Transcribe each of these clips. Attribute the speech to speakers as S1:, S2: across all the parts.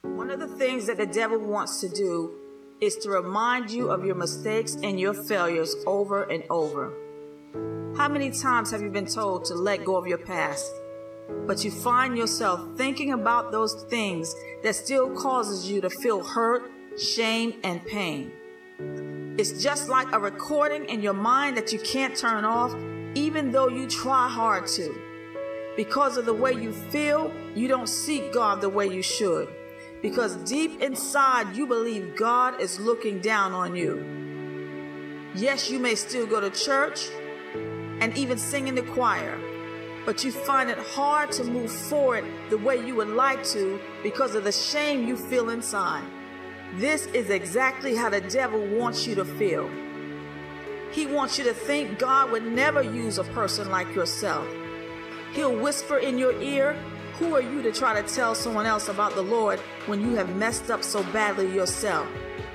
S1: One of the things that the devil wants to do is to remind you of your mistakes and your failures over and over. How many times have you been told to let go of your past, but you find yourself thinking about those things that still causes you to feel hurt, shame, and pain? It's just like a recording in your mind that you can't turn off, even though you try hard to. Because of the way you feel, you don't seek God the way you should. Because deep inside, you believe God is looking down on you. Yes, you may still go to church and even sing in the choir, but you find it hard to move forward the way you would like to because of the shame you feel inside. This is exactly how the devil wants you to feel. He wants you to think God would never use a person like yourself. He'll whisper in your ear, "Who are you to try to tell someone else about the Lord when you have messed up so badly yourself?"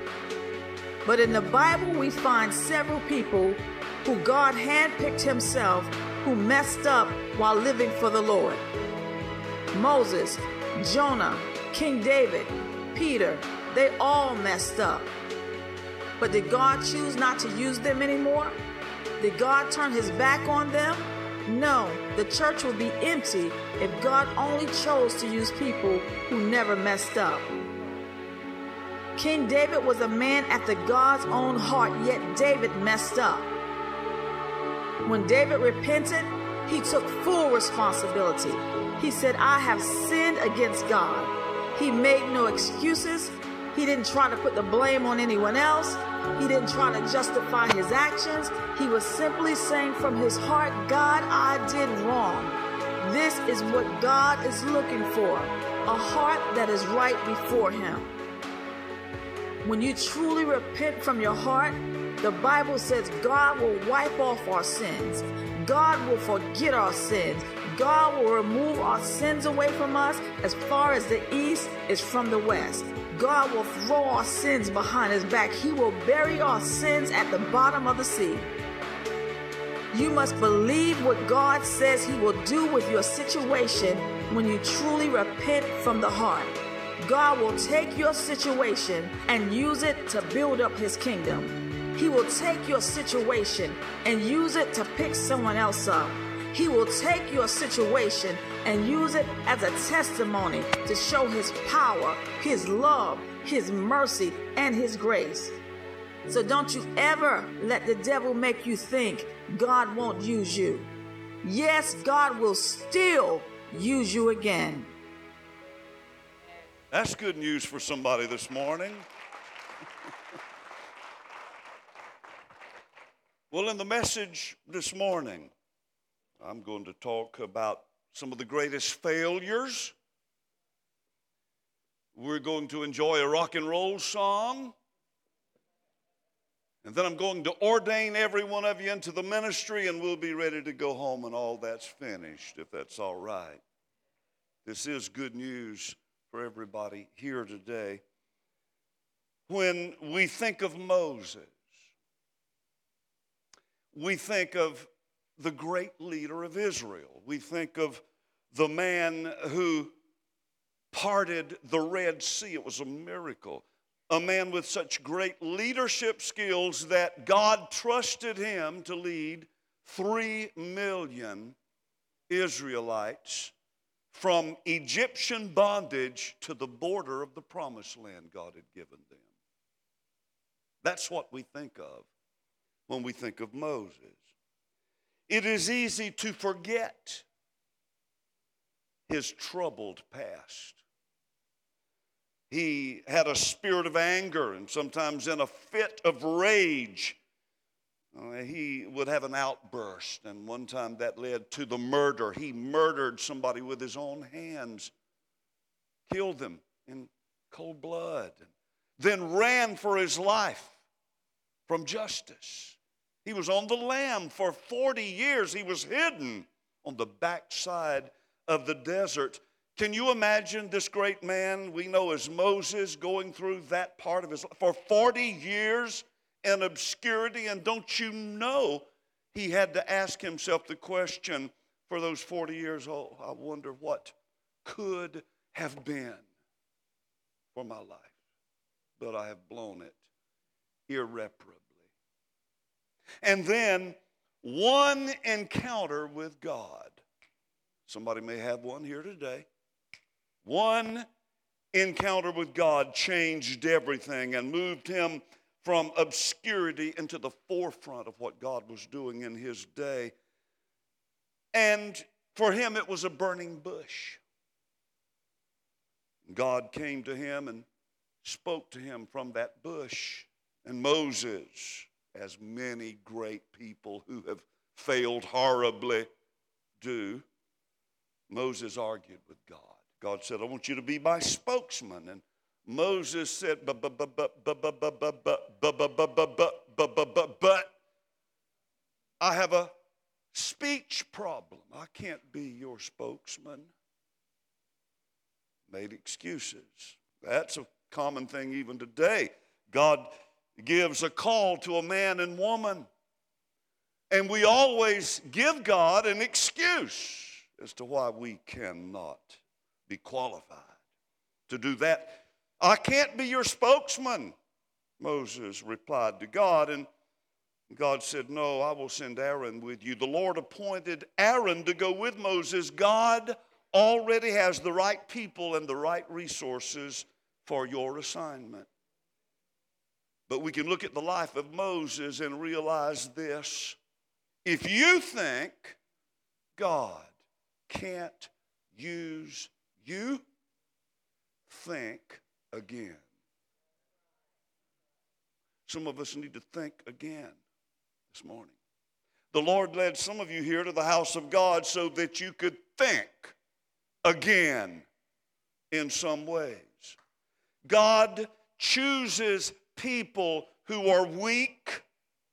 S1: But in the Bible, we find several people who God handpicked himself who messed up while living for the Lord. Moses, Jonah, King David, Peter, they all messed up. But did God choose not to use them anymore? Did God turn his back on them? No, the church would be empty if God only chose to use people who never messed up. King David was a man after God's own heart, yet David messed up. When David repented, he took full responsibility. He said, "I have sinned against God." He made no excuses. He didn't try to put the blame on anyone else. He didn't try to justify his actions. He was simply saying from his heart, "God, I did wrong." This is what God is looking for, a heart that is right before him. When you truly repent from your heart, the Bible says God will wipe off our sins. God will forget our sins. God will remove our sins away from us as far as the east is from the west. God will throw our sins behind his back. He will bury our sins at the bottom of the sea. You must believe what God says he will do with your situation when you truly repent from the heart. God will take your situation and use it to build up his kingdom. He will take your situation and use it to pick someone else up. He will take your situation and use it as a testimony to show his power, his love, his mercy, and his grace. So don't you ever let the devil make you think God won't use you. Yes, God will still use you again.
S2: That's good news for somebody this morning. Well, in the message this morning, I'm going to talk about some of the greatest failures. We're going to enjoy a rock and roll song. And then I'm going to ordain every one of you into the ministry, and we'll be ready to go home and all that's finished, if that's all right. This is good news for everybody here today. When we think of Moses, we think of the great leader of Israel. We think of the man who parted the Red Sea. It was a miracle. A man with such great leadership skills that God trusted him to lead 3 million Israelites from Egyptian bondage to the border of the promised land God had given them. That's what we think of when we think of Moses. It is easy to forget his troubled past. He had a spirit of anger, and sometimes in a fit of rage, he would have an outburst. And one time that led to the murder. He murdered somebody with his own hands, killed them in cold blood, then ran for his life from justice. He was on the lam for 40 years. He was hidden on the backside of the desert. Can you imagine this great man we know as Moses going through that part of his life for 40 years in obscurity? And don't you know he had to ask himself the question for those 40 years, oh, I wonder what could have been. for my life, but I have blown it irreparably. And then one encounter with God. Somebody may have one here today. One encounter with God changed everything and moved him from obscurity into the forefront of what God was doing in his day. And for him, it was a burning bush. God came to him and spoke to him from that bush. And Moses, as many great people who have failed horribly do, Moses argued with God. God said, I want you to be my spokesman. And Moses said, but I have a speech problem. I can't be your spokesman. Made excuses. That's a common thing even today. God gives a call to a man and woman, and we always give God an excuse as to why we cannot be qualified to do that. I can't be your spokesman, Moses replied to God, and God said, no, I will send Aaron with you. The Lord appointed Aaron to go with Moses. God already has the right people and the right resources for your assignment. But we can look at the life of Moses and realize this. If you think God can't use you, think again. Some of us need to think again this morning. The Lord led some of you here to the house of God so that you could think again in some ways. God chooses people who are weak,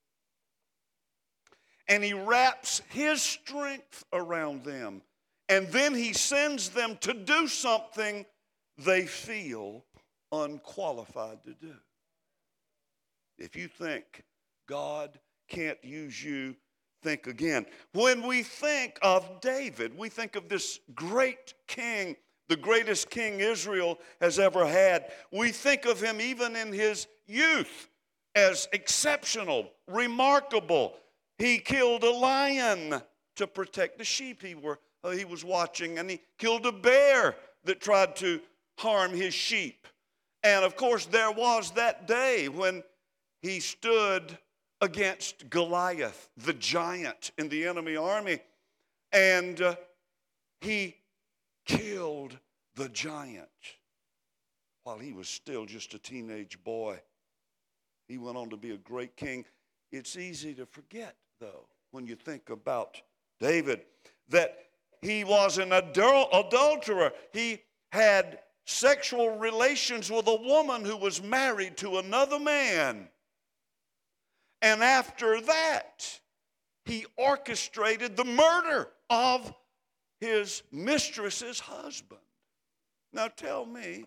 S2: and he wraps his strength around them, and then he sends them to do something they feel unqualified to do. If you think God can't use you, think again. When we think of David, we think of this great king, the greatest king Israel has ever had. We think of him even in his youth as exceptional, remarkable. He killed a lion to protect the sheep he was watching, and he killed a bear that tried to harm his sheep. And of course, there was that day when he stood against Goliath, the giant in the enemy army, and he killed the giant while he was still just a teenage boy. He went on to be a great king. It's easy to forget, though, when you think about David, that he was an adulterer. He had sexual relations with a woman who was married to another man. And after that, he orchestrated the murder of his mistress's husband. Now tell me,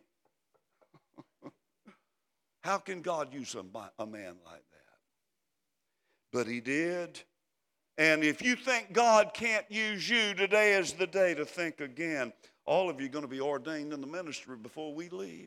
S2: how can God use a man like that? But he did. And if you think God can't use you, today is the day to think again. All of you are going to be ordained in the ministry before we leave.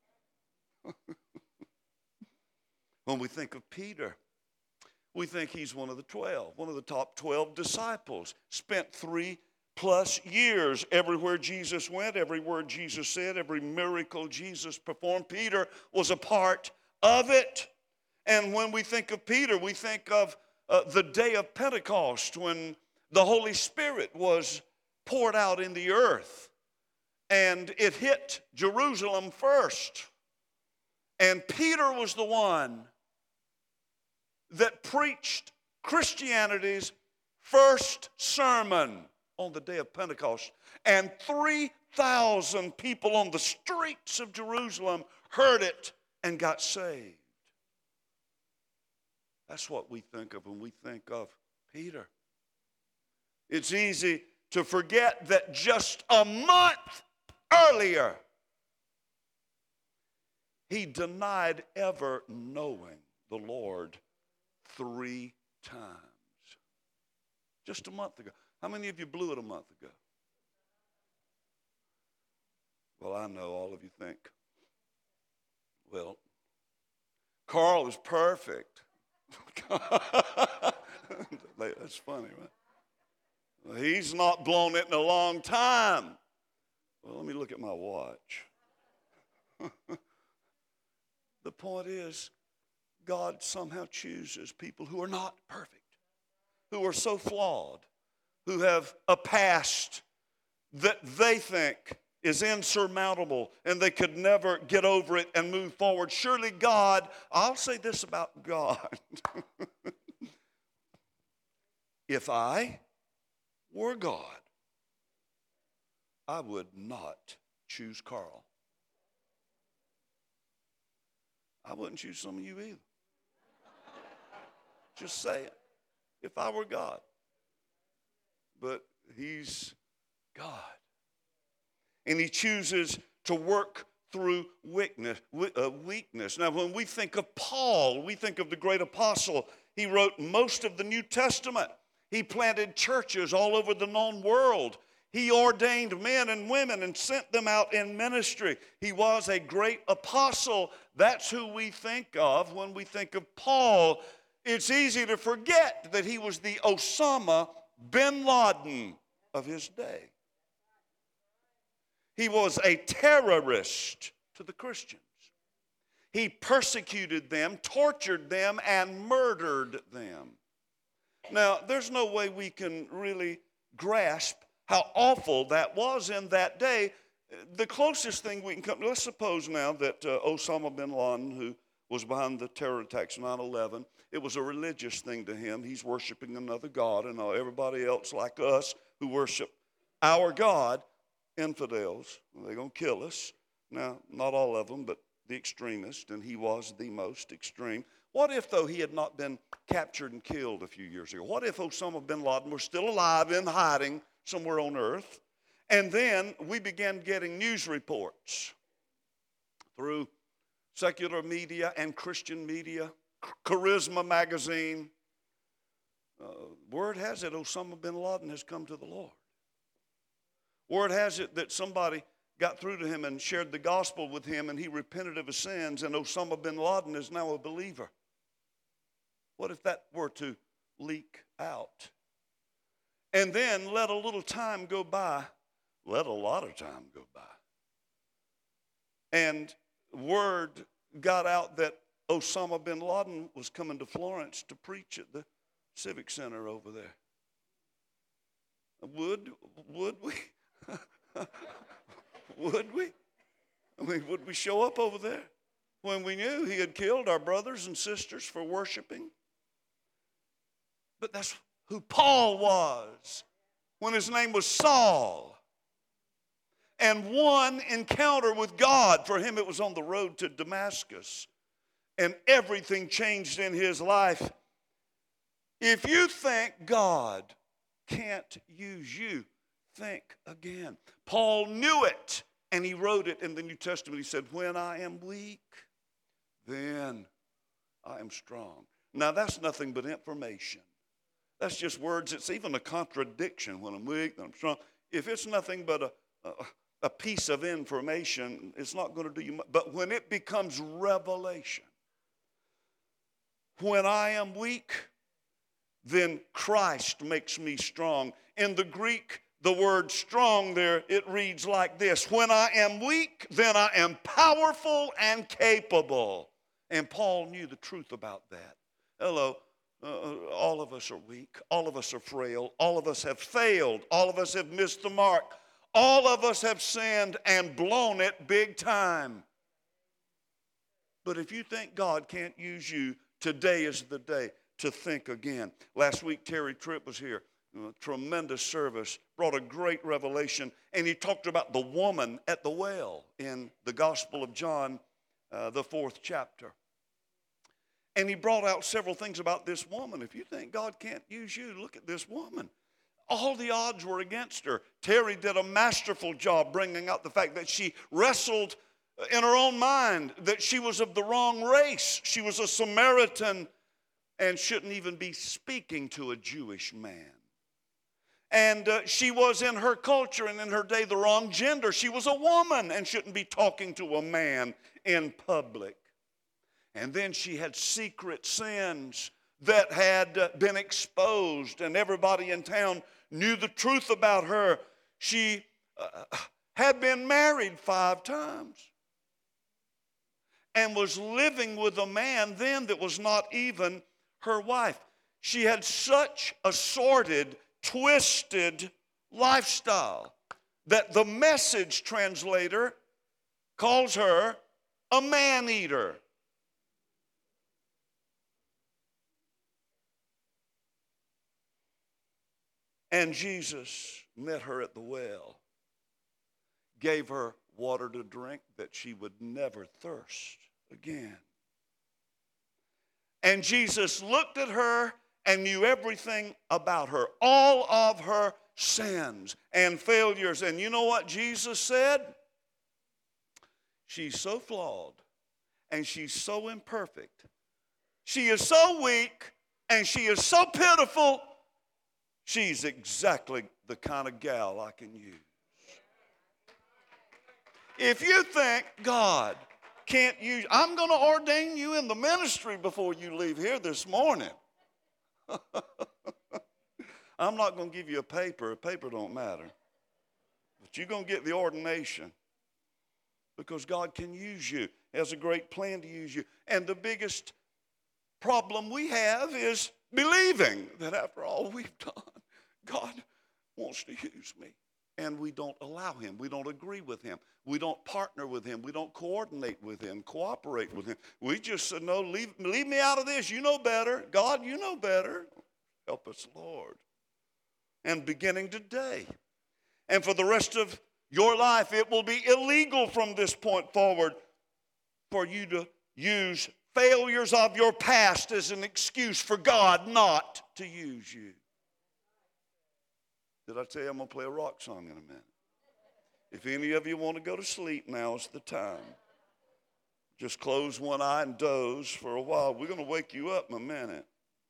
S2: When we think of Peter, we think he's one of the 12, one of the top 12 disciples. Spent 3+ years everywhere Jesus went, every word Jesus said, every miracle Jesus performed. Peter was a part of it. And when we think of Peter, we think of the day of Pentecost when the Holy Spirit was poured out in the earth. And it hit Jerusalem first. And Peter was the one that preached Christianity's first sermon on the day of Pentecost. And 3,000 people on the streets of Jerusalem heard it and got saved. That's what we think of when we think of Peter. It's easy to forget that just a month earlier, he denied ever knowing the Lord 3 times. Just a month ago. How many of you blew it a month ago? Well, I know all of you think Well, Carl is perfect. That's funny, right? Well, he's not blown it in a long time. Well, let me look at my watch. The point is, God somehow chooses people who are not perfect, who are so flawed, who have a past that they think is insurmountable and they could never get over it and move forward. Surely God, I'll say this about God. If I were God, I would not choose Carl. I wouldn't choose some of you either. Just say it. If I were God. But he's God. And he chooses to work through weakness. Now, when we think of Paul, we think of the great apostle. He wrote most of the New Testament. He planted churches all over the known world. He ordained men and women and sent them out in ministry. He was a great apostle. That's who we think of when we think of Paul. It's easy to forget that he was the Osama bin Laden of his day. He was a terrorist to the Christians. He persecuted them, tortured them, and murdered them. Now, there's no way we can really grasp how awful that was in that day. The closest thing we can come to, let's suppose now that Osama bin Laden, who was behind the terror attacks 9/11, it was a religious thing to him. He's worshiping another God, and everybody else like us who worship our God, infidels, they're going to kill us. Now, not all of them, but the extremists, and he was the most extreme. What if, though, he had not been captured and killed a few years ago? What if Osama bin Laden were still alive in hiding somewhere on earth? And then we began getting news reports through secular media and Christian media, Charisma magazine. Word has it Osama bin Laden has come to the Lord. Word has it that somebody got through to him and shared the gospel with him, and he repented of his sins, and Osama bin Laden is now a believer. What if that were to leak out? And then let a little time go by, let a lot of time go by, and word got out that Osama bin Laden was coming to Florence to preach at the Civic Center over there. Would we? Would we? I mean, would we show up over there when we knew he had killed our brothers and sisters for worshiping? But that's who Paul was when his name was Saul. And one encounter with God, for him it was on the road to Damascus, and everything changed in his life. If you think God can't use you, think again. Paul knew it, and he wrote it in the New Testament. He said, when I am weak, then I am strong. Now, that's nothing but information. That's just words. It's even a contradiction. When I'm weak, then I'm strong. If it's nothing but a piece of information, it's not going to do you much. But when it becomes revelation, when I am weak, then Christ makes me strong. In the Greek, the word strong there, it reads like this: when I am weak, then I am powerful and capable. And Paul knew the truth about that. Hello, all of us are weak. All of us are frail. All of us have failed. All of us have missed the mark. All of us have sinned and blown it big time. But if you think God can't use you, today is the day to think again. Last week, Terry Tripp was here. Tremendous service, brought a great revelation, and he talked about the woman at the well in the Gospel of John, the 4th chapter. And he brought out several things about this woman. If you think God can't use you, look at this woman. All the odds were against her. Terry did a masterful job bringing out the fact that she wrestled in her own mind that she was of the wrong race. She was a Samaritan and shouldn't even be speaking to a Jewish man. And she was, in her culture and in her day, the wrong gender. She was a woman and shouldn't be talking to a man in public. And then she had secret sins that had been exposed, and everybody in town knew the truth about her. She had been married 5 times and was living with a man then that was not even her wife. She had such a sordid, twisted lifestyle that the Message translator calls her a man-eater. And Jesus met her at the well, gave her water to drink that she would never thirst again. And Jesus looked at her and knew everything about her, all of her sins and failures. And you know what Jesus said? She's so flawed and she's so imperfect. She is so weak and she is so pitiful. She's exactly the kind of gal I can use. If you think God can't use, I'm going to ordain you in the ministry before you leave here this morning. I'm not going to give you a paper. A paper don't matter. But you're going to get the ordination because God can use you. He has a great plan to use you. And the biggest problem we have is believing that after all we've done, God wants to use me. And we don't allow him. We don't agree with him. We don't partner with him. We don't coordinate with him, cooperate with him. We just said, no, leave me out of this. You know better. God, you know better. Help us, Lord. And beginning today, and for the rest of your life, it will be illegal from this point forward for you to use failures of your past as an excuse for God not to use you. Did I tell you I'm going to play a rock song in a minute? If any of you want to go to sleep, now's the time. Just close one eye and doze for a while. We're going to wake you up in a minute.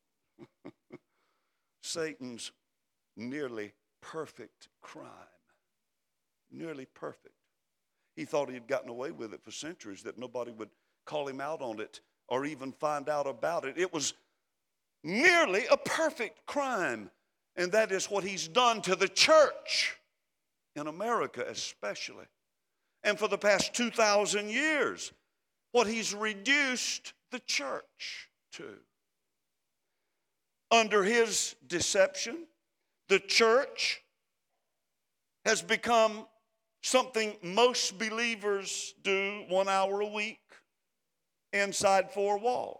S2: Satan's nearly perfect crime. Nearly perfect. He thought he had gotten away with it for centuries, that nobody would call him out on it or even find out about it. It was nearly a perfect crime. And that is what he's done to the church in America especially. And for the past 2,000 years, what he's reduced the church to. Under his deception, the church has become something most believers do 1 hour a week inside 4 walls.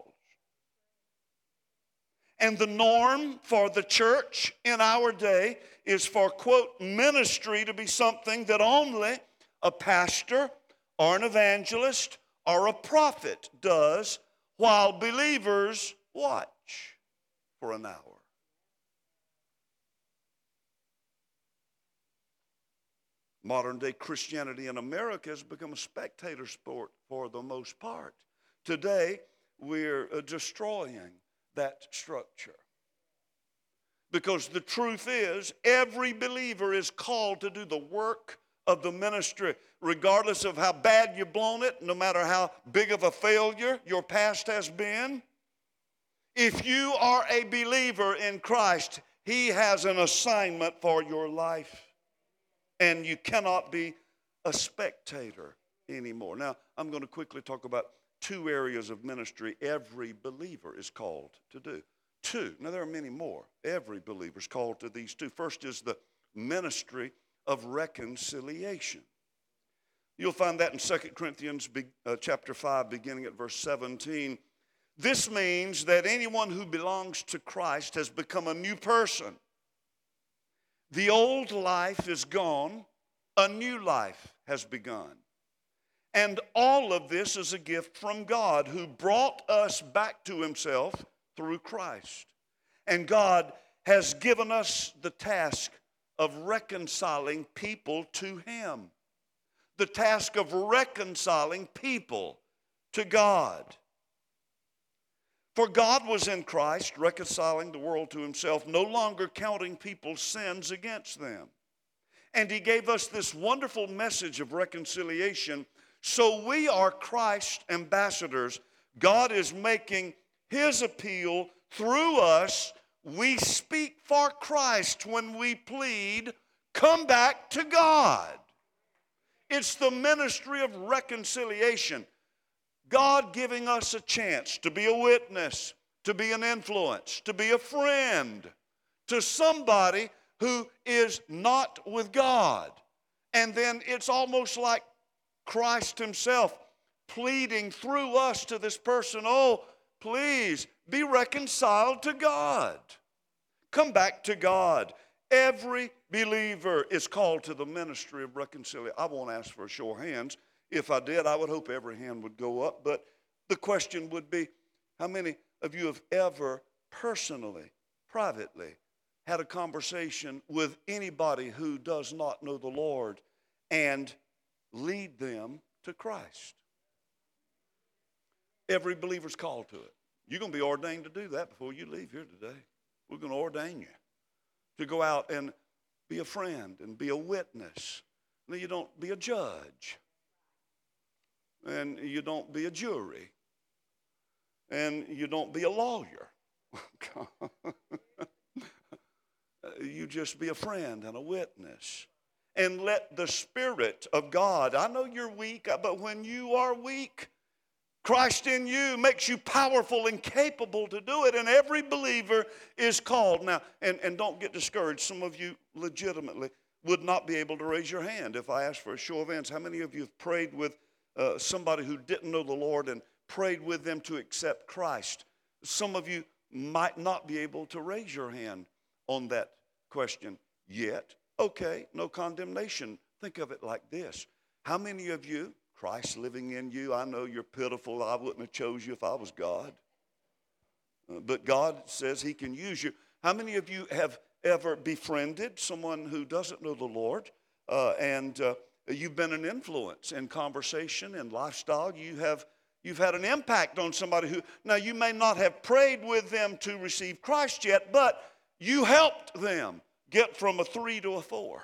S2: And the norm for the church in our day is for, quote, ministry to be something that only a pastor or an evangelist or a prophet does while believers watch for an hour. Modern day Christianity in America has become a spectator sport for the most part. Today, we're destroying that structure. Because the truth is, every believer is called to do the work of the ministry, regardless of how bad you've blown it, no matter how big of a failure your past has been. If you are a believer in Christ, he has an assignment for your life. And you cannot be a spectator anymore. Now, I'm going to quickly talk about 2 areas of ministry every believer is called to do. 2. Now, there are many more. Every believer is called to these 2. First is the ministry of reconciliation. You'll find that in 2 Corinthians chapter 5, beginning at verse 17. This means that anyone who belongs to Christ has become a new person. The old life is gone. A new life has begun. And all of this is a gift from God, who brought us back to himself through Christ. And God has given us the task of reconciling people to him. The task of reconciling people to God. For God was in Christ, reconciling the world to himself, no longer counting people's sins against them. And he gave us this wonderful message of reconciliation. So we are Christ's ambassadors. God is making his appeal through us. We speak for Christ when we plead, come back to God. It's the ministry of reconciliation. God giving us a chance to be a witness, to be an influence, to be a friend to somebody who is not with God. And then it's almost like Christ himself pleading through us to this person, oh, please be reconciled to God. Come back to God. Every believer is called to the ministry of reconciliation. I won't ask for a show of hands. If I did, I would hope every hand would go up. But the question would be, how many of you have ever personally, privately, had a conversation with anybody who does not know the Lord and lead them to Christ? Every believer's called to it. You're going to be ordained to do that before you leave here today. We're going to ordain you to go out and be a friend and be a witness. Now, you don't be a judge. And you don't be a jury. And you don't be a lawyer. You just be a friend and a witness. And let the Spirit of God, I know you're weak, but when you are weak, Christ in you makes you powerful and capable to do it. And every believer is called. Now, and don't get discouraged. Some of you legitimately would not be able to raise your hand if I asked for a show of hands. How many of you have prayed with somebody who didn't know the Lord and prayed with them to accept Christ? Some of you might not be able to raise your hand on that question yet. Okay, no condemnation. Think of it like this. How many of you, Christ living in you, I know you're pitiful. I wouldn't have chose you if I was God. But God says he can use you. How many of you have ever befriended someone who doesn't know the Lord and you've been an influence in conversation and lifestyle? You've had an impact on somebody who, now you may not have prayed with them to receive Christ yet, but you helped them get from a 3 to a 4.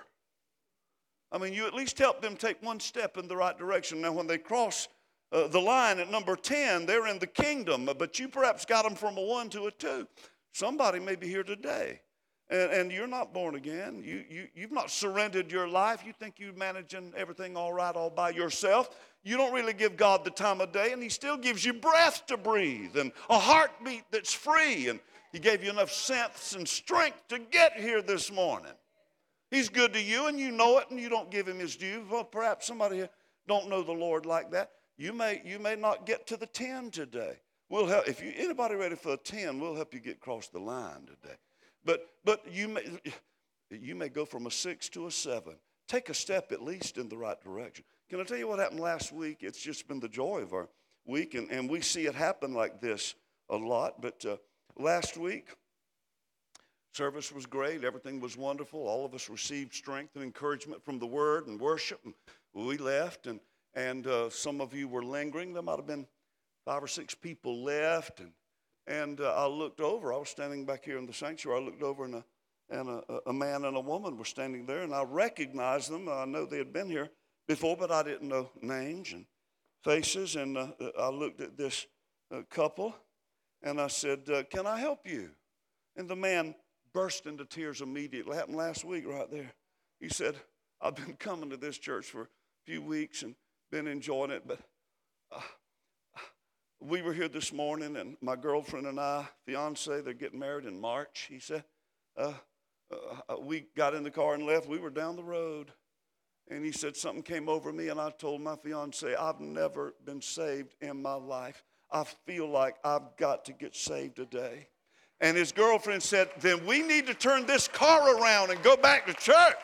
S2: I mean, you at least helped them take one step in the right direction. Now, when they cross the line at number 10, they're in the kingdom, but you perhaps got them from a 1 to a 2. Somebody may be here today, and you're not born again. You've not surrendered your life. You think you're managing everything all right all by yourself. You don't really give God the time of day, and he still gives you breath to breathe and a heartbeat that's free, and he gave you enough sense and strength to get here this morning. He's good to you, and you know it, and you don't give him his due. Well, perhaps somebody here don't know the Lord like that. You may not get to the 10 today. We'll help. If anybody ready for a 10, we'll help you get across the line today. But you may go from a 6 to a 7. Take a step at least in the right direction. Can I tell you what happened last week? It's just been the joy of our week, and we see it happen like this a lot. But last week, service was great. Everything was wonderful. All of us received strength and encouragement from the Word and worship. And we left, and some of you were lingering. There might have been 5 or 6 people left, and I looked over. I was standing back here in the sanctuary. I looked over, and a man and a woman were standing there, and I recognized them. I know they had been here before, but I didn't know names and faces. And I looked at this couple, and I said, "Can I help you?" And the man burst into tears immediately. It happened last week right there. He said, "I've been coming to this church for a few weeks and been enjoying it, but we were here this morning, and my girlfriend and I, fiance, they're getting married in March." He said, "We got in the car and left. We were down the road." And he said, "Something came over me, and I told my fiance, I've never been saved in my life. I feel like I've got to get saved today." And his girlfriend said, "Then we need to turn this car around and go back to church."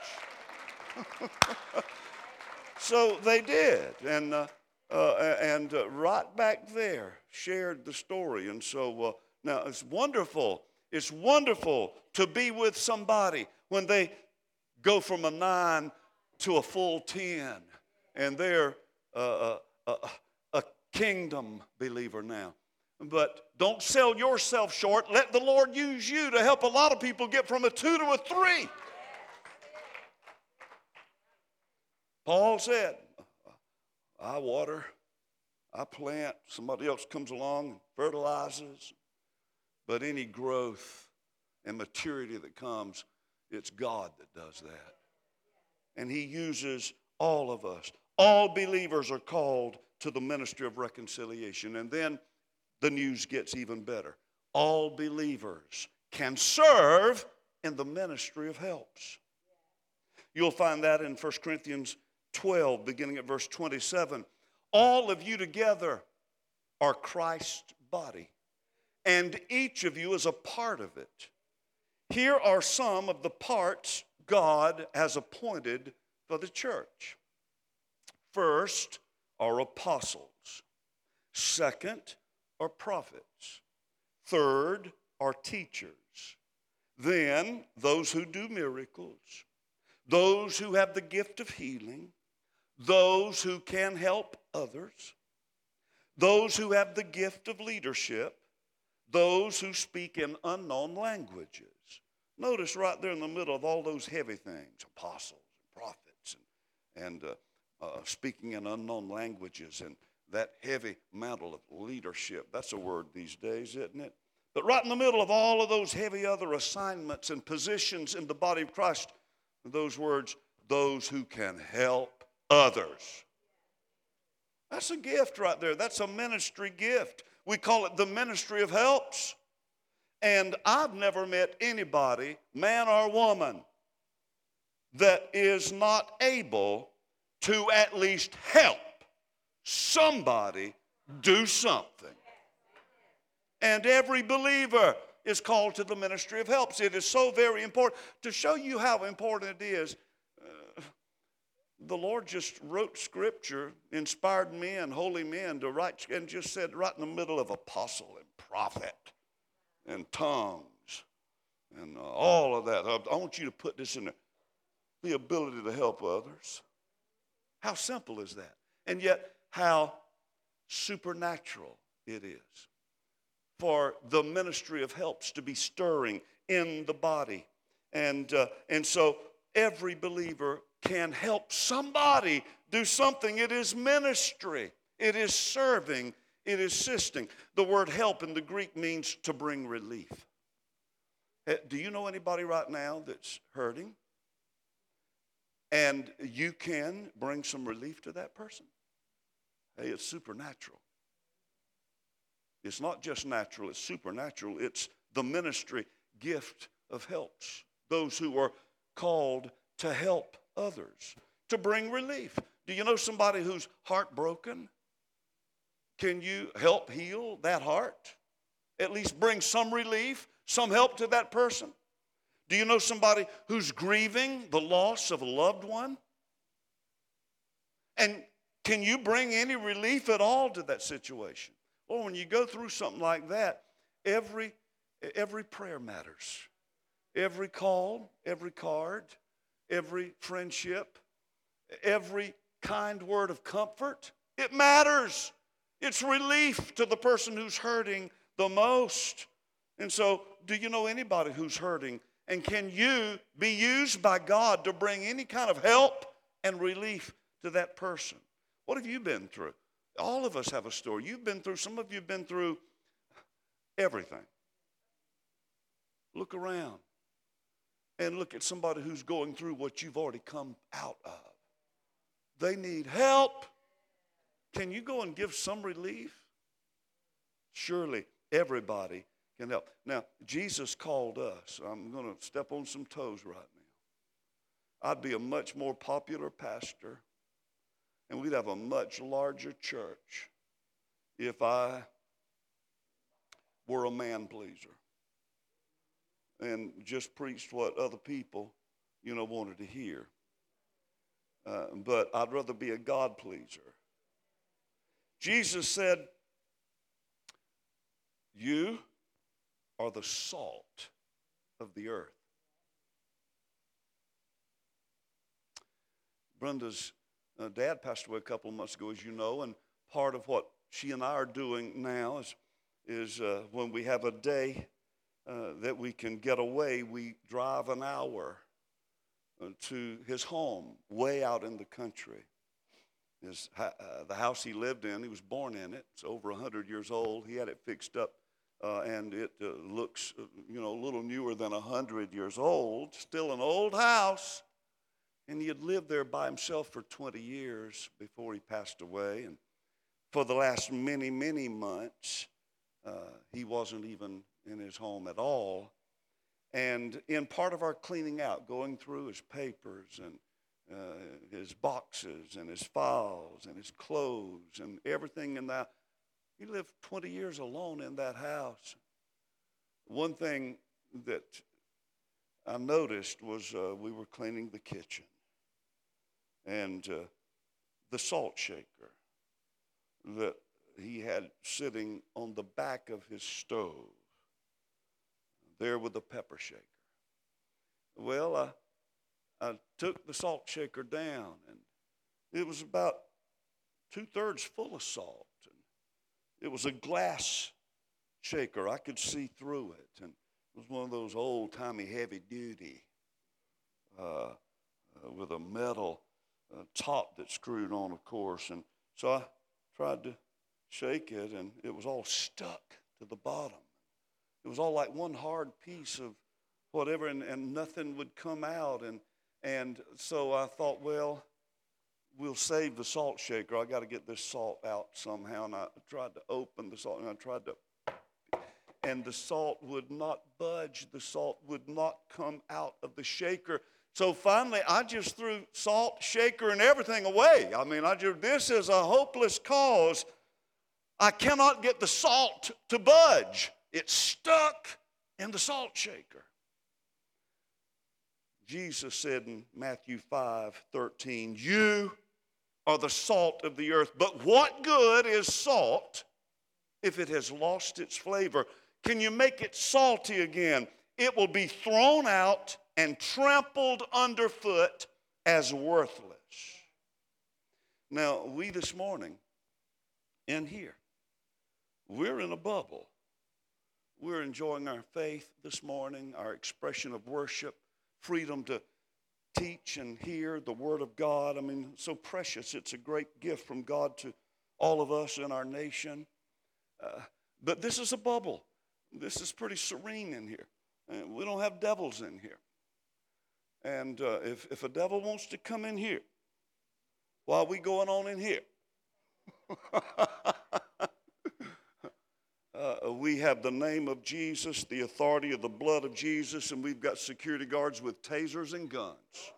S2: So they did, and right back there shared the story. And so now it's wonderful. It's wonderful to be with somebody when they go from a 9 to a full 10, and they're a kingdom believer now. But don't sell yourself short. Let the Lord use you to help a lot of people get from a 2 to a 3. Paul said, I water, I plant, somebody else comes along and fertilizes. But any growth and maturity that comes, it's God that does that. And he uses all of us. All believers are called to the ministry of reconciliation. And then the news gets even better. All believers can serve in the ministry of helps. You'll find that in 1 Corinthians 12, beginning at verse 27. All of you together are Christ's body, and each of you is a part of it. Here are some of the parts God has appointed for the church. First are apostles. Second are prophets. Third are teachers. Then those who do miracles. Those who have the gift of healing. Those who can help others. Those who have the gift of leadership. Those who speak in unknown languages. Notice right there in the middle of all those heavy things, apostles and prophets and speaking in unknown languages and that heavy mantle of leadership. That's a word these days, isn't it? But right in the middle of all of those heavy other assignments and positions in the body of Christ, those words, those who can help others. That's a gift right there. That's a ministry gift. We call it the ministry of helps. And I've never met anybody, man or woman, that is not able to at least help somebody do something. And every believer is called to the ministry of helps. It is so very important. To show you how important it is, the Lord just wrote scripture, inspired men, holy men to write, and just said right in the middle of apostle and prophet and tongues and all of that. I want you to put this in there. The ability to help others. How simple is that? And yet how supernatural it is for the ministry of helps to be stirring in the body. And so every believer can help somebody do something. It is ministry. It is serving. It is assisting. The word help in the Greek means to bring relief. Do you know anybody right now that's hurting? And you can bring some relief to that person? Hey, it's supernatural. It's not just natural, it's supernatural. It's the ministry gift of helps. Those who are called to help others, to bring relief. Do you know somebody who's heartbroken? Can you help heal that heart? At least bring some relief, some help to that person? Do you know somebody who's grieving the loss of a loved one? And can you bring any relief at all to that situation? Well, when you go through something like that, every prayer matters. Every call, every card, every friendship, every kind word of comfort, it matters. It's relief to the person who's hurting the most. And so, do you know anybody who's hurting? And can you be used by God to bring any kind of help and relief to that person? What have you been through? All of us have a story. You've been through, some of you have been through everything. Look around and look at somebody who's going through what you've already come out of. They need help. Can you go and give some relief? Surely everybody can help. Now, Jesus called us. I'm going to step on some toes right now. I'd be a much more popular pastor, and we'd have a much larger church if I were a man pleaser and just preached what other people, wanted to hear. But I'd rather be a God pleaser. Jesus said, you are the salt of the earth. Brenda's dad passed away a couple of months ago, as you know, and part of what she and I are doing now is is when we have a day that we can get away, we drive an hour to his home, way out in the country. The house he lived in, he was born in it. It's over 100 years old. He had it fixed up, and it looks, a little newer than 100 years old. Still an old house. And he had lived there by himself for 20 years before he passed away. And for the last many, many months, he wasn't even in his home at all. And in part of our cleaning out, going through his papers and his boxes and his files and his clothes and everything in that, he lived 20 years alone in that house. One thing that I noticed was we were cleaning the kitchen. And the salt shaker that he had sitting on the back of his stove, there with the pepper shaker. Well, I took the salt shaker down, and it was about 2/3 full of salt. And it was a glass shaker. I could see through it, and it was one of those old-timey heavy-duty with a metal top that screwed on, of course. And so I tried to shake it, and it was all stuck to the bottom. It was all like one hard piece of whatever, and nothing would come out. And so I thought, well, we'll save the salt shaker. I got to get this salt out somehow. And I tried to open the salt, and the salt would not budge. The salt would not come out of the shaker. So finally, I just threw salt, shaker, and everything away. I mean, this is a hopeless cause. I cannot get the salt to budge. It's stuck in the salt shaker. Jesus said in Matthew 5:13, "You are the salt of the earth, but what good is salt if it has lost its flavor? Can you make it salty again? It will be thrown out and trampled underfoot as worthless." Now, we this morning in here, we're in a bubble. We're enjoying our faith this morning, our expression of worship, freedom to teach and hear the Word of God. I mean, so precious. It's a great gift from God to all of us in our nation. But this is a bubble. This is pretty serene in here. We don't have devils in here. And if a devil wants to come in here, while we going on in here, we have the name of Jesus, the authority of the blood of Jesus, and we've got security guards with tasers and guns.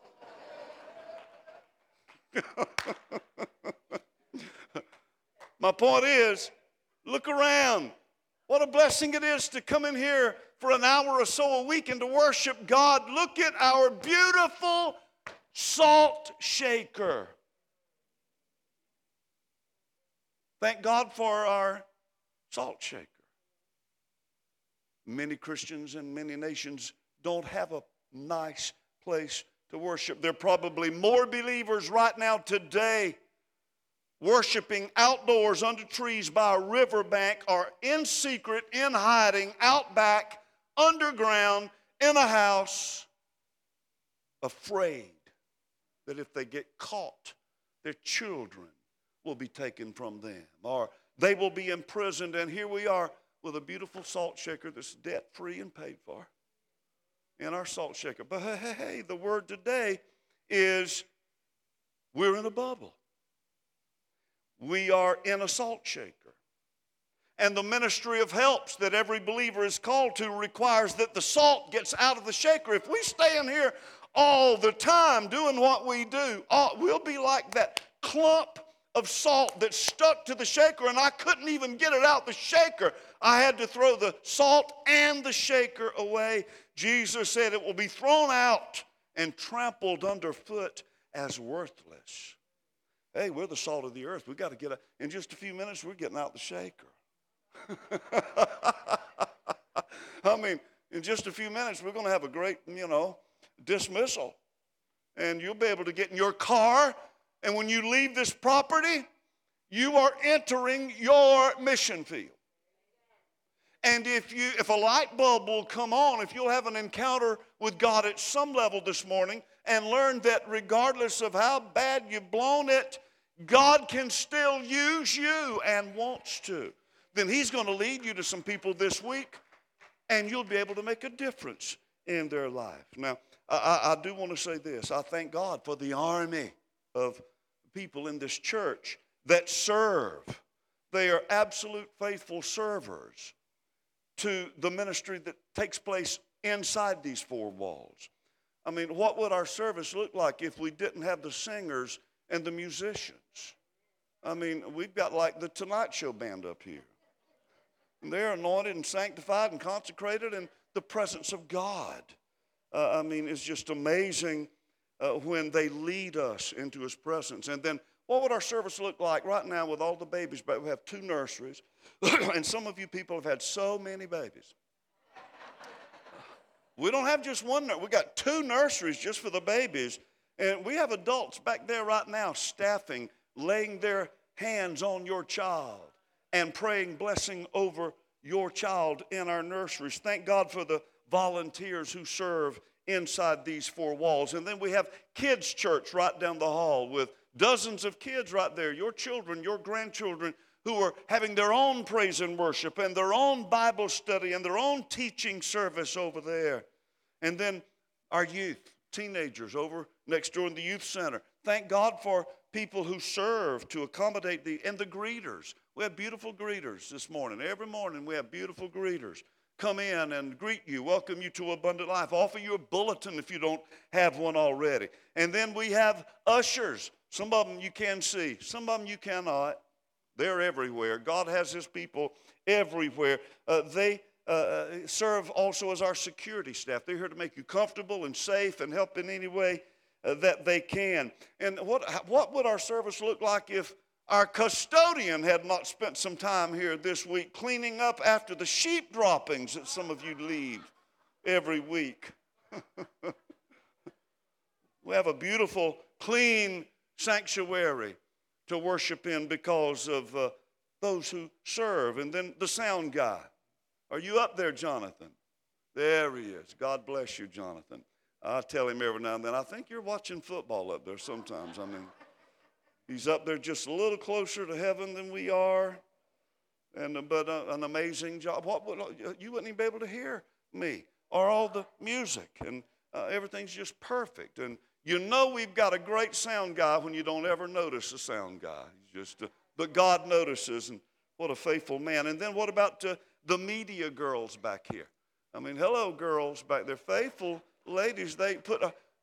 S2: My point is, look around. What a blessing it is to come in here for an hour or so a week and to worship God. Look at our beautiful salt shaker. Thank God for our salt shaker. Many Christians in many nations don't have a nice place to worship. There are probably more believers right now today worshiping outdoors under trees by a riverbank or in secret, in hiding, out back, underground, in a house, afraid that if they get caught, their children will be taken from them or they will be imprisoned. And here we are with a beautiful salt shaker that's debt-free and paid for in our salt shaker. But hey, the word today is we're in a bubble. We are in a salt shaker. And the ministry of helps that every believer is called to requires that the salt gets out of the shaker. If we stay in here all the time doing what we do, we'll be like that clump of salt that stuck to the shaker, and I couldn't even get it out the shaker. I had to throw the salt and the shaker away. Jesus said it will be thrown out and trampled underfoot as worthless. Hey, we're the salt of the earth. We've got to get out. In just a few minutes, we're getting out the shaker. I mean, in just a few minutes, we're going to have a great, dismissal. And you'll be able to get in your car, and when you leave this property, you are entering your mission field. And if a light bulb will come on, if you'll have an encounter with God at some level this morning and learn that regardless of how bad you've blown it, God can still use you and wants to, then He's going to lead you to some people this week and you'll be able to make a difference in their life. Now, I do want to say this. I thank God for the army of people in this church that serve. They are absolute faithful servers to the ministry that takes place inside these four walls. I mean, what would our service look like if we didn't have the singers and the musicians? I mean, we've got like the Tonight Show band up here. And they're anointed and sanctified and consecrated in the presence of God. I mean, it's just amazing when they lead us into His presence. And then what would our service look like right now with all the babies? But we have 2 nurseries, and some of you people have had so many babies. We don't have just one. We got 2 nurseries just for the babies, and we have adults back there right now staffing, laying their hands on your child and praying blessing over your child in our nurseries. Thank God for the volunteers who serve inside these 4 walls. And then we have kids' church right down the hall with dozens of kids right there, your children, your grandchildren, who are having their own praise and worship and their own Bible study and their own teaching service over there. And then our youth, teenagers over next door in the youth center. Thank God for people who serve to accommodate and the greeters. We have beautiful greeters this morning. Every morning we have beautiful greeters come in and greet you, welcome you to Abundant Life, offer you a bulletin if you don't have one already. And then we have ushers. Some of them you can see, some of them you cannot. They're everywhere. God has His people everywhere. They serve also as our security staff. They're here to make you comfortable and safe and help in any way that they can. And what would our service look like if our custodian had not spent some time here this week cleaning up after the sheep droppings that some of you leave every week? We have a beautiful, clean sanctuary to worship in because of those who serve. And then the sound guy. Are you up there, Jonathan? There he is. God bless you, Jonathan. I tell him every now and then, I think you're watching football up there sometimes. I mean, he's up there just a little closer to heaven than we are. But an amazing job. You wouldn't even be able to hear me or all the music. And everything's just perfect. And you know we've got a great sound guy when you don't ever notice a sound guy. But God notices, and what a faithful man. And then what about the media girls back here? I mean, hello, girls back there. Faithful ladies, they put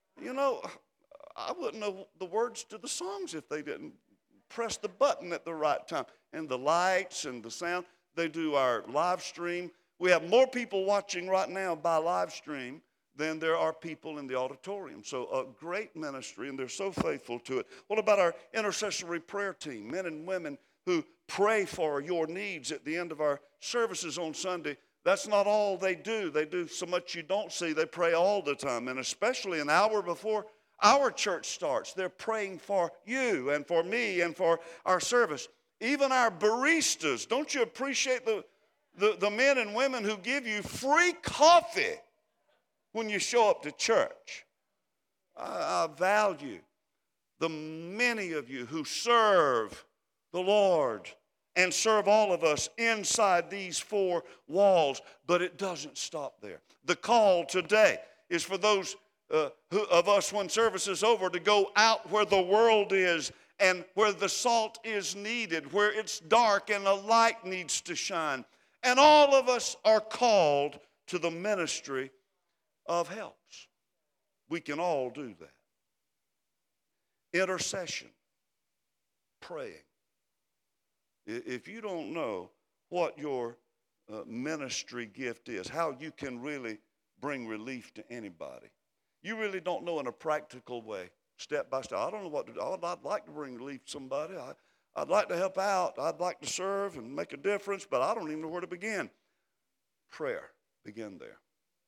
S2: I wouldn't know the words to the songs if they didn't press the button at the right time. And the lights and the sound, they do our live stream. We have more people watching right now by live stream than there are people in the auditorium. So a great ministry, and they're so faithful to it. What about our intercessory prayer team, men and women who pray for your needs at the end of our services on Sunday? That's not all they do. They do so much you don't see. They pray all the time, and especially an hour before our church starts, they're praying for you and for me and for our service. Even our baristas, don't you appreciate the men and women who give you free coffee when you show up to church? I value the many of you who serve the Lord and serve all of us inside these 4 walls. But it doesn't stop there. The call today is for those of us when service is over to go out where the world is and where the salt is needed, where it's dark and a light needs to shine. And all of us are called to the ministry of helps. We can all do that. Intercession, praying. If you don't know what your ministry gift is, how you can really bring relief to anybody, you really don't know in a practical way, step by step. I don't know what to do. I'd like to bring relief to somebody. I'd like to help out. I'd like to serve and make a difference, but I don't even know where to begin. Prayer, begin there.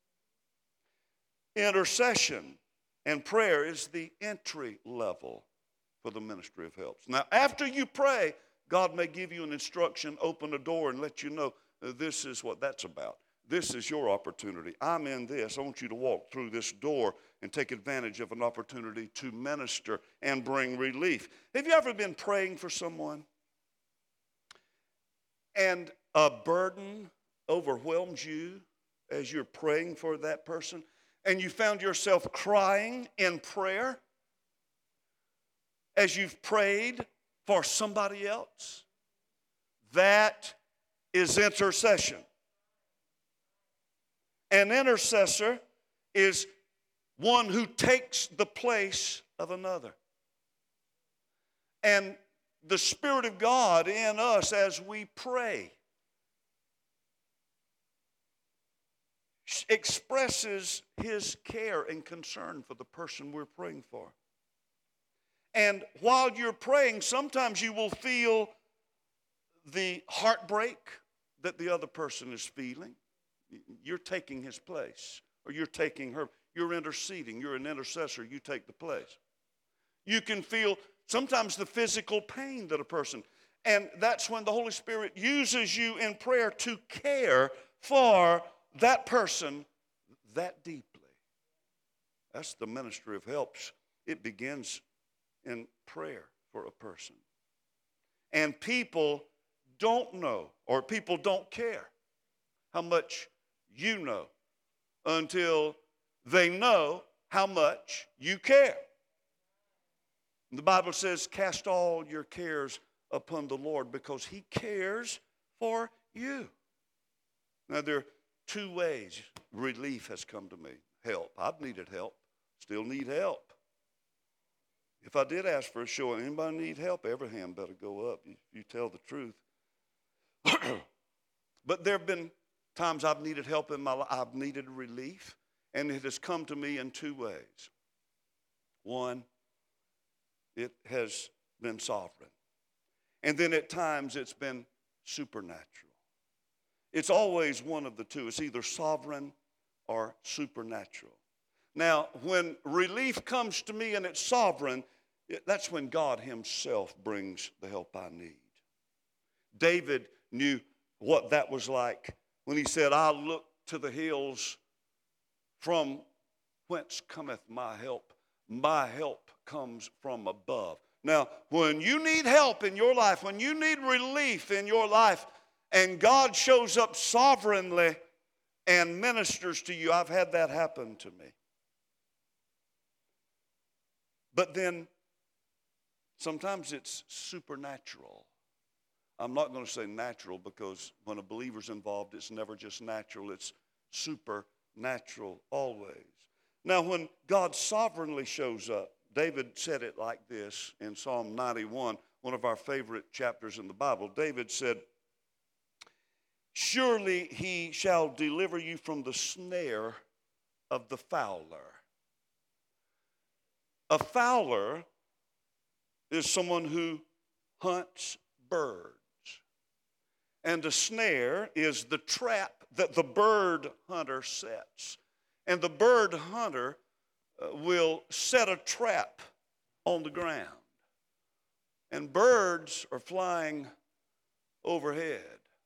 S2: Intercession and prayer is the entry level for the ministry of helps. Now, after you pray, God may give you an instruction, open a door, and let you know This is what that's about. This is your opportunity. I'm in this. I want you to walk through this door and take advantage of an opportunity to minister and bring relief. Have you ever been praying for someone and a burden overwhelms you as you're praying for that person, and you found yourself crying in prayer as you've prayed for somebody else? That is intercession. An intercessor is one who takes the place of another. And the Spirit of God in us as we pray expresses His care and concern for the person we're praying for. And while you're praying, sometimes you will feel the heartbreak that the other person is feeling. You're taking his place, or you're taking her. You're interceding. You're an intercessor. You take the place. You can feel sometimes the physical pain that a person, and that's when the Holy Spirit uses you in prayer to care for that person that deeply. That's the ministry of helps. It begins in prayer for a person. And people don't know, or people don't care how much you know until they know how much you care. The Bible says, cast all your cares upon the Lord because He cares for you. Now, there are two ways relief has come to me. Help. I've needed help. Still need help. If I did ask for a show, anybody need help, every hand better go up. You tell the truth. But there have been times I've needed help in my life. I've needed relief, and it has come to me in two ways. One, it has been sovereign. And then at times it's been supernatural. It's always one of the two. It's either sovereign or supernatural. Now, when relief comes to me and it's sovereign, that's when God Himself brings the help I need. David knew what that was like when he said, I look to the hills from whence cometh my help. My help comes from above. Now, when you need help in your life, when you need relief in your life, and God shows up sovereignly and ministers to you, I've had that happen to me. But then sometimes it's supernatural. I'm not going to say natural because when a believer's involved, it's never just natural, it's supernatural always. Now, when God sovereignly shows up, David said it like this in Psalm 91, one of our favorite chapters in the Bible. David said, surely He shall deliver you from the snare of the fowler. A fowler is someone who hunts birds. And a snare is the trap that the bird hunter sets. And the bird hunter will set a trap on the ground. And birds are flying overhead.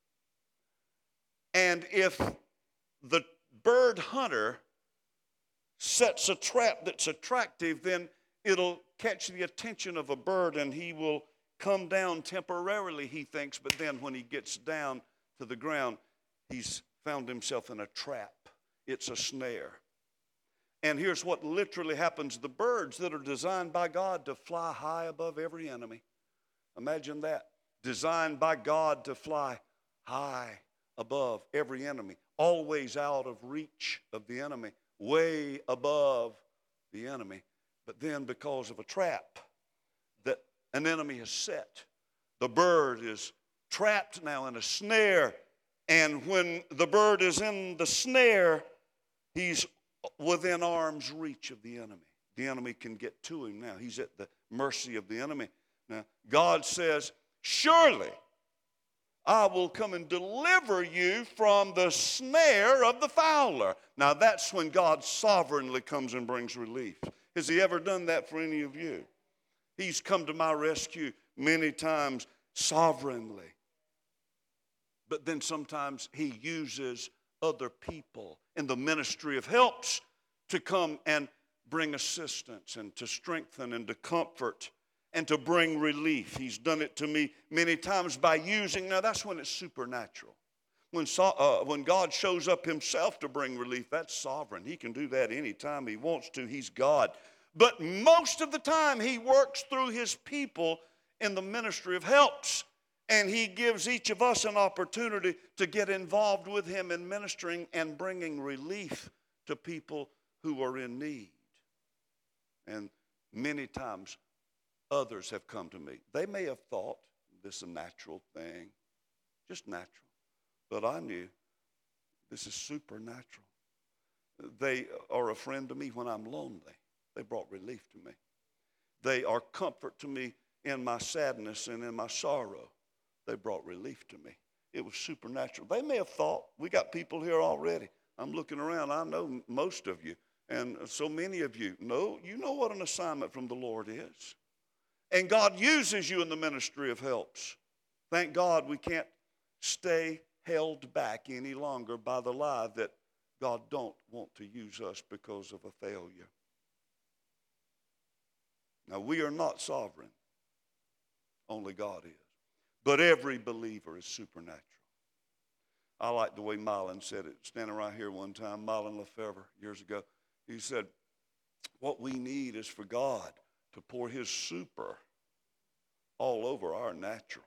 S2: And if the bird hunter sets a trap that's attractive, then it'll catch the attention of a bird and he will come down temporarily, he thinks, but then when he gets down to the ground, he's found himself in a trap. It's a snare. And here's what literally happens. The birds that are designed by God to fly high above every enemy. Imagine that. Designed by God to fly high above every enemy. Always out of reach of the enemy. Way above the enemy. But then because of a trap that an enemy has set, the bird is trapped now in a snare. And when the bird is in the snare, he's within arm's reach of the enemy. The enemy can get to him now. He's at the mercy of the enemy. Now, God says, surely I will come and deliver you from the snare of the fowler. Now, that's when God sovereignly comes and brings relief. Has He ever done that for any of you? He's come to my rescue many times sovereignly. But then sometimes he uses other people in the ministry of helps to come and bring assistance and to strengthen and to comfort and to bring relief. He's done it to me many times by using, now that's when it's supernatural. When God shows up himself to bring relief, that's sovereign. He can do that anytime he wants to. He's God. But most of the time, he works through his people in the ministry of helps. And he gives each of us an opportunity to get involved with him in ministering and bringing relief to people who are in need. And many times, others have come to me. They may have thought this is a natural thing, just natural. But I knew this is supernatural. They are a friend to me when I'm lonely. They brought relief to me. They are comfort to me in my sadness and in my sorrow. They brought relief to me. It was supernatural. They may have thought, we got people here already. I'm looking around. I know most of you. And so many of you know, you know what an assignment from the Lord is. And God uses you in the ministry of helps. Thank God we can't stay held back any longer by the lie that God don't want to use us because of a failure. Now, we are not sovereign. Only God is. But every believer is supernatural. I like the way Mylon said it, standing right here one time, Mylon Lefebvre, years ago. He said, what we need is for God to pour his super all over our natural.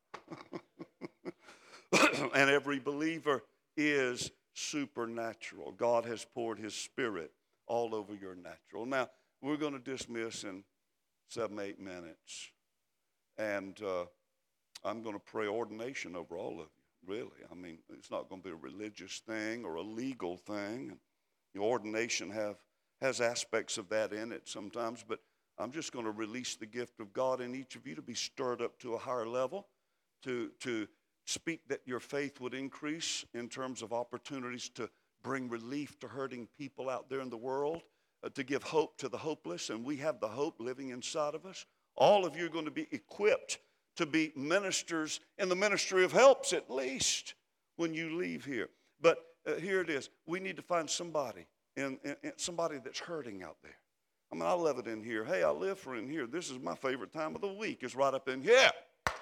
S2: And every believer is supernatural. God has poured his Spirit all over your natural. Now, we're going to dismiss in 7-8 minutes. And I'm going to pray ordination over all of you, really. I mean, it's not going to be a religious thing or a legal thing. The ordination has aspects of that in it sometimes, but I'm just going to release the gift of God in each of you to be stirred up to a higher level, to speak that your faith would increase in terms of opportunities to bring relief to hurting people out there in the world, to give hope to the hopeless, and we have the hope living inside of us. All of you are going to be equipped to be ministers in the ministry of helps, at least when you leave here. But here it is. We need to find somebody, somebody that's hurting out there. I mean, I love it in here. Hey, I live for in here. This is my favorite time of the week. It's right up in here.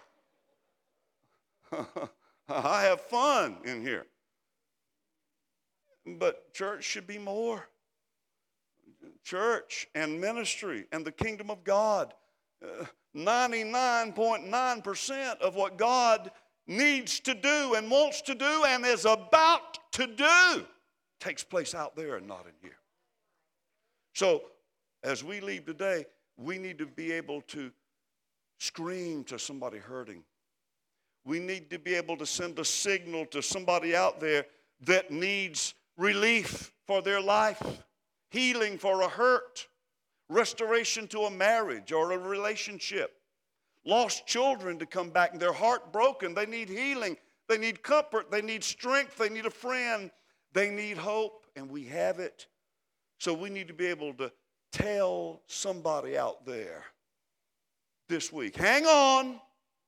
S2: I have fun in here. But church should be more. Church and ministry and the kingdom of God. 99.9% of what God needs to do and wants to do and is about to do takes place out there and not in here. So as we leave today, we need to be able to scream to somebody hurting. We need to be able to send a signal to somebody out there that needs relief for their life, healing for a hurt, restoration to a marriage or a relationship. Lost children to come back and they're heartbroken. They need healing. They need comfort. They need strength. They need a friend. They need hope, and we have it. So we need to be able to tell somebody out there this week, hang on.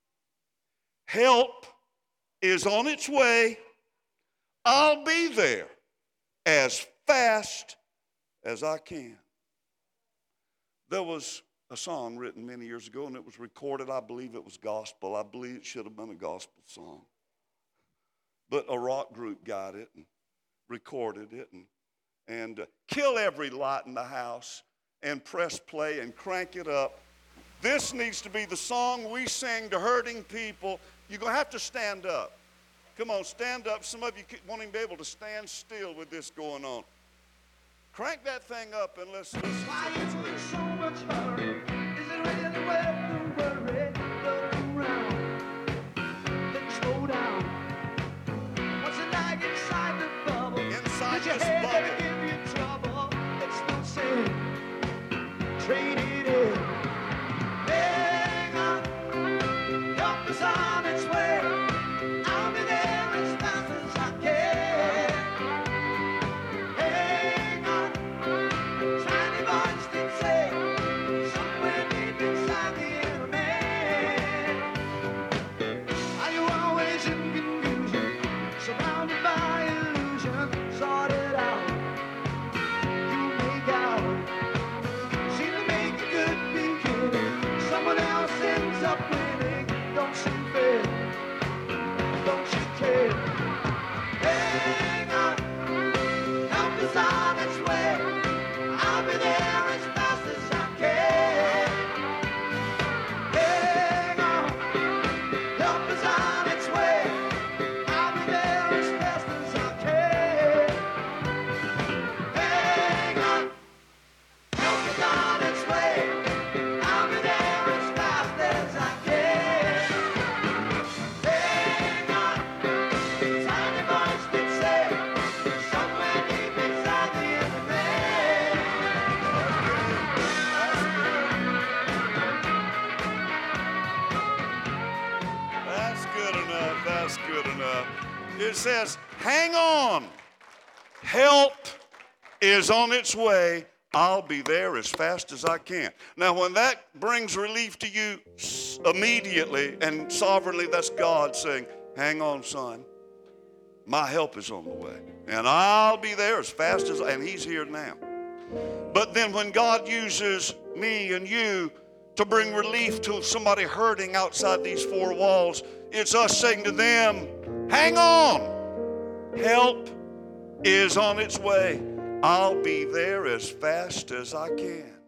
S2: Help is on its way. I'll be there as fast as I can. There was a song written many years ago, and it was recorded. I believe it was gospel. I believe it should have been a gospel song. But a rock group got it and recorded it and kill every light in the house and press play and crank it up. This needs to be the song we sing to hurting people. You're going to have to stand up. Come on, stand up. Some of you won't even be able to stand still with this going on. Crank that thing up and let's listen to it.
S3: Why is there so much hurry? Is it really worth the worry? Look around, then slow down. What's it like inside the bubble?
S2: Inside
S3: Did your
S2: this
S3: head
S2: bubble.
S3: give you trouble? It's no sin. Trade it in. Hang on. Help is on its way. I'll be there as fast as I can. Hang on. Tiny voice did say, somewhere can. Hang on, help is on its way. I'll be there as fast as I can. Hang on, help is on its way. I'll be there as fast as I can. Hang on, help is on its way. I'll be there as fast as I can. Hang on, tiny voice that say, somewhere deep inside the inner man.
S2: That's good enough. That's good enough. It says, hang on. Help is on its way. I'll be there as fast as I can. Now, when that brings relief to you immediately and sovereignly, that's God saying, hang on, son. My help is on the way. And I'll be there as fast as, and he's here now. But then when God uses me and you to bring relief to somebody hurting outside these four walls, it's us saying to them, hang on. Help is on its way. I'll be there as fast as I can.